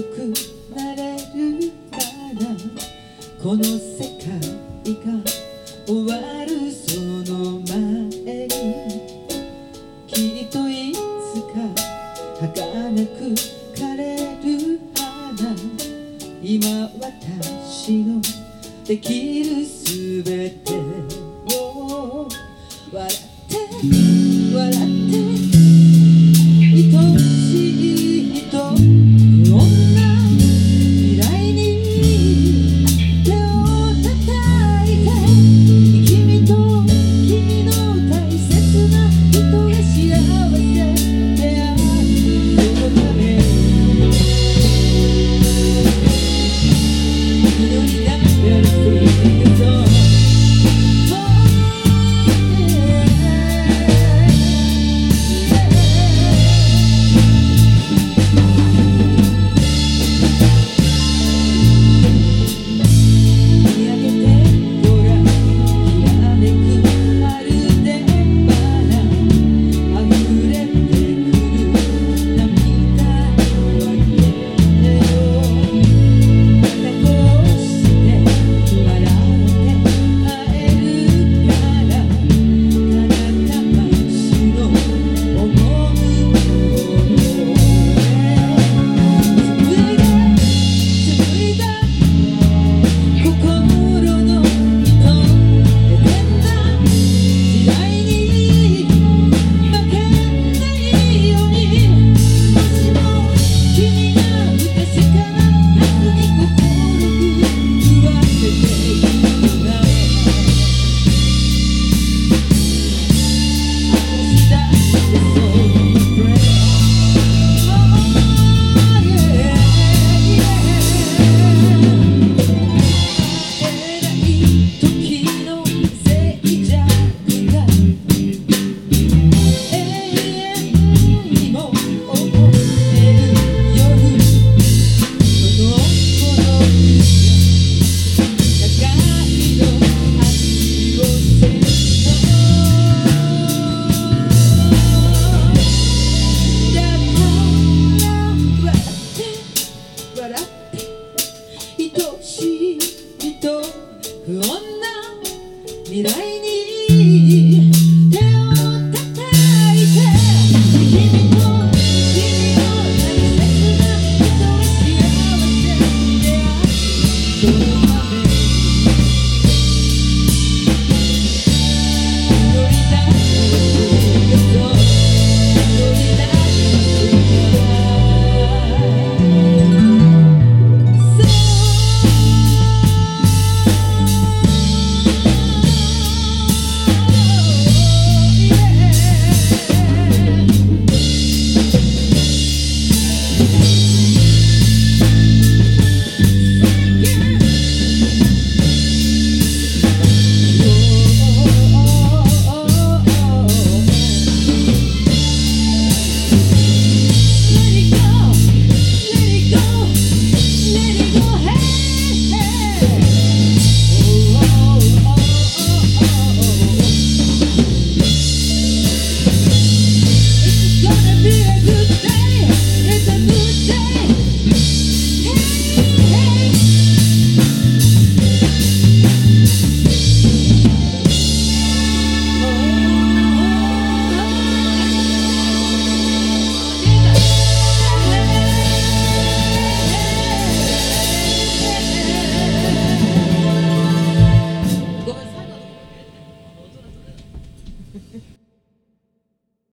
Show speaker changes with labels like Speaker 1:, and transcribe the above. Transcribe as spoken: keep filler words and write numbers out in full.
Speaker 1: くなれるならこの世界が終わるその前にきっといつか儚く枯れる花今私のできるすべてを笑って笑って愛しい人不穏な未来に手を叩いて君と君の大切な人が幸せであるそのため祈りながら過ぎてくぞ不穏な未来に手を叩いて君と君の大切な人が幸せであるそのため乗りたいよ乗りたい
Speaker 2: Yeah.